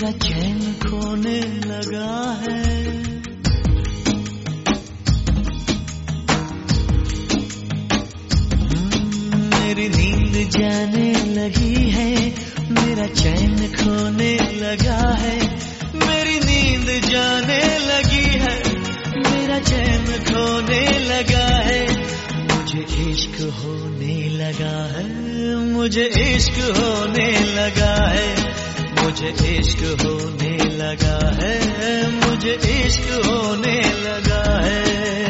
मेरा चैन खोने लगा है। मेरी नींद जाने लगी है, मेरा चैन खोने लगा है। मेरी नींद जाने लगी है, मेरा चैन खोने लगा है। मुझे इश्क होने लगा है, मुझे इश्क होने लगा है, मुझे इश्क होने लगा है, मुझे इश्क होने लगा है।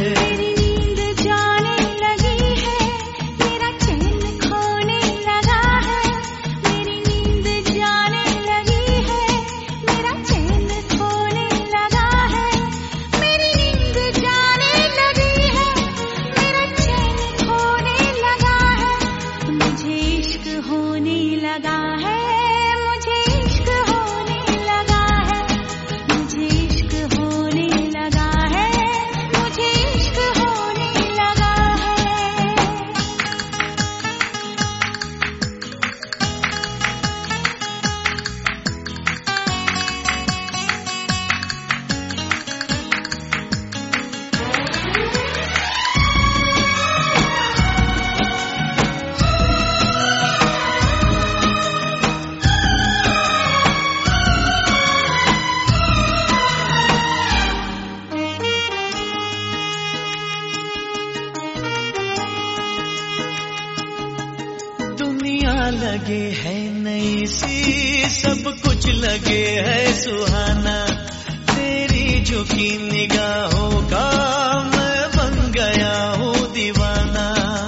लगे है नई सी, सब कुछ लगे है सुहाना। तेरी झुकी निगाहों का मैं बन गया हूँ दीवाना।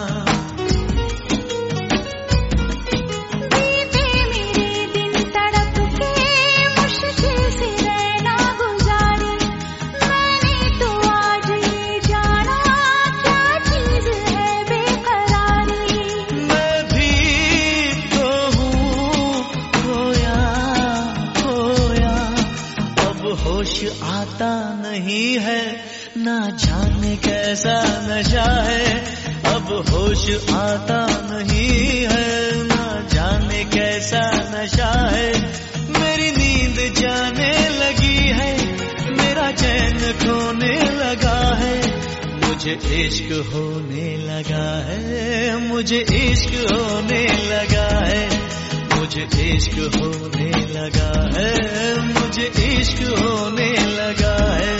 बीते मेरे दिन तड़प के मुश्किल से रहना गुजारे। मैंने तो आज ये जाना क्या चीज है बेकरारी। मैं भी होश आता नहीं है, ना जाने कैसा नशा है। अब होश आता नहीं है, ना जाने कैसा नशा है। मेरी नींद जाने लगी है, मेरा चैन खोने लगा है। मुझे इश्क होने लगा है, मुझे इश्क होने लगा है, मुझे इश्क होने लगा है, मुझे इश्क होने लगा है।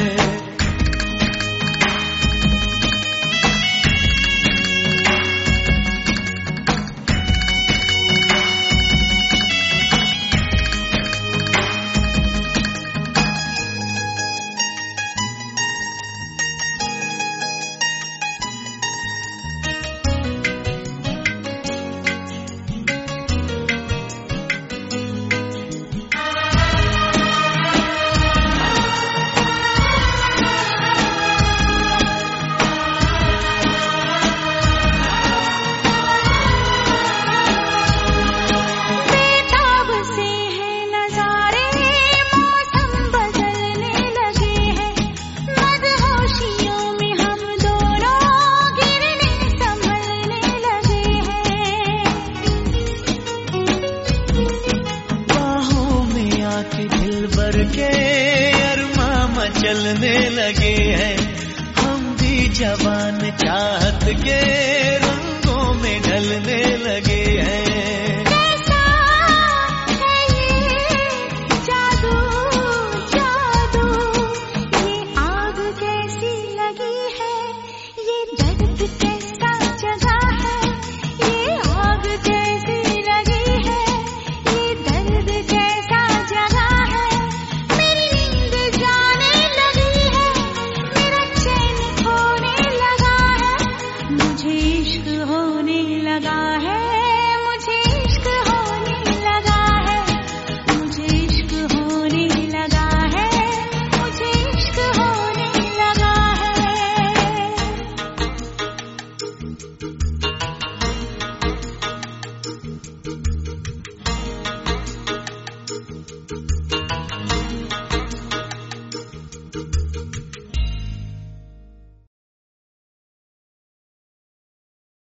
के अरमां मचलने लगे हैं, हम भी जवान चाहत के रंगों में ढलने लगे हैं। कैसा है ये जादू जादू, ये आग कैसी लगी है, ये दर्द कैसा जगा है। ये आग कैसी लगी है, ये दर्द कैसा जगा है। मेरी नींद जाने लगी है, मेरा चैन खोने लगा है। मुझे इश्क होने लगा है, मुझे इश्क होने लगा है, मुझे इश्क होने लगा है, मुझे इश्क होने लगा है।